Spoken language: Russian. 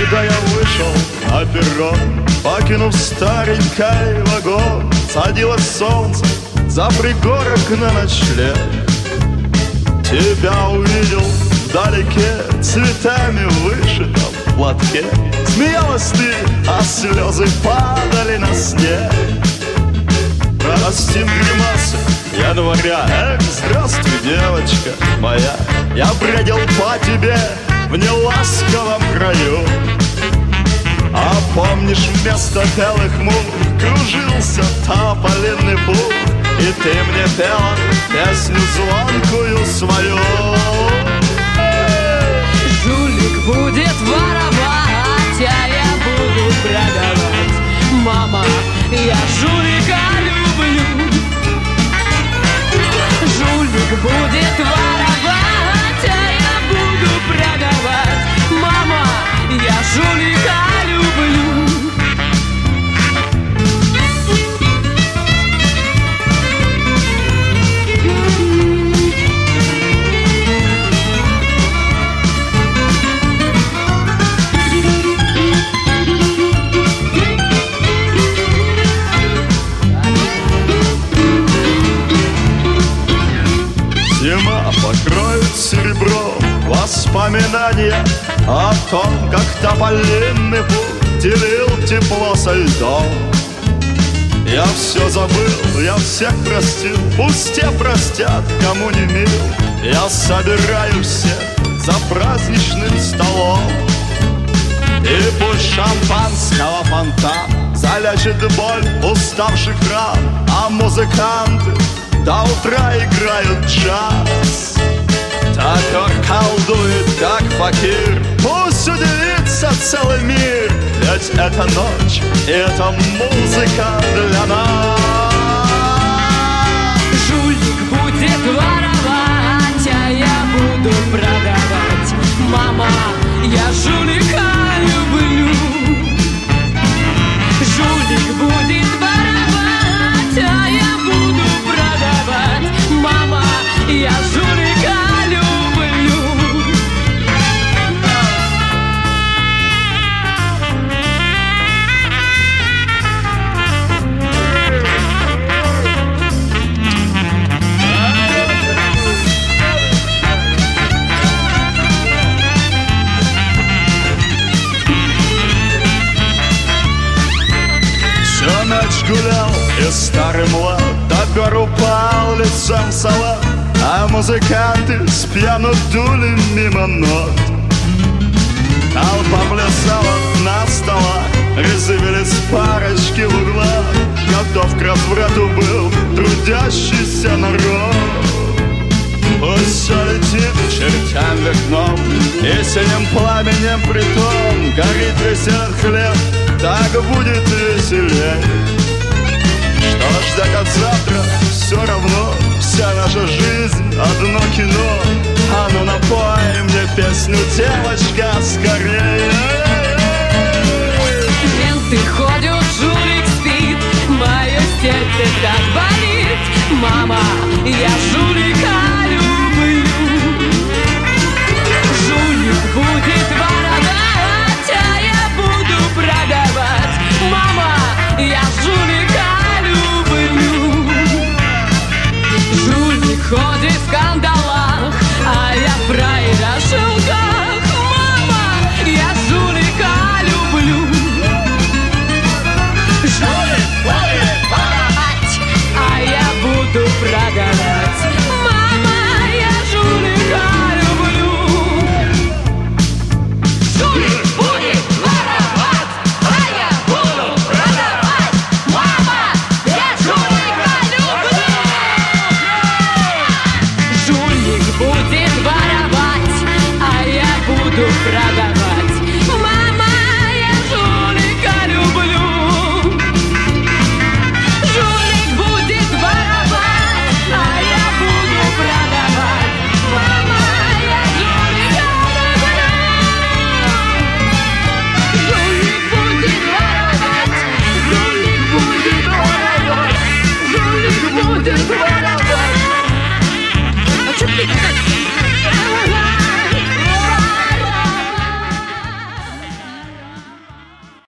когда я вышел на перрон, покинув старенький вагон, садилось солнце за пригорок на ночлег. Тебя увидел вдалеке, цветами вышитом платке. Смеялась ты, а слезы падали на снег. Простим гримасы января. Эх, здравствуй, девочка моя. Я бредил по тебе в неласковом краю. А помнишь, вместо белых мух кружился тополиный пух, и ты мне пела песню звонкую свою. Жулик будет воровать, а я буду продавать. Мама, я жулика люблю. Жулик будет воровать, а я буду продавать. Мама, я жулика люблю. Зима покроет серебром воспоминания о том, как тополиный пух делил тепло со льдом. Я все забыл, я всех простил, пусть те простят, кому не мил. Я собираю всех за праздничным столом, и пусть шампанского фонтан залечит боль уставших ран, а музыканты до утра играют джаз. Татор колдует, как факир, пусть удивится целый мир, ведь это ночь, и это музыка для нас. Жулик будет воровать, а я буду продавать. Мама, я жулика люблю. Жулик будет воровать, а я буду продавать. Мама, я жулика люблю. Всю ночь гулял и старый млад допер упал лицом в салат, а музыканты спьяну дули мимо нот. Толпа плясала на столах, резвились парочки в углах. Готов к разврату был трудящийся народ. Пусть все летит чертям в окном, и синим пламенем притом горит весь этот хлеб, так будет веселей. Что ждать от завтра, все равно, вся наша жизнь одно кино. А ну напой мне песню, девочка, скорее. Ленты ходят, жулик спит, мое сердце так болит. Мама, я жулика люблю. Жулик будет воровать, а я буду продавать. Мама, я жулика люблю. Жулик ходит в кандалах, а я фраера в шелках. Мама, я жулика люблю. Жулик будет воровать, а я буду продавать. Мама, я жулика люблю. Жулик будет воровать, а я буду продавать. Мама, я жулика люблю. Жулик будет воровать, а я буду продавать.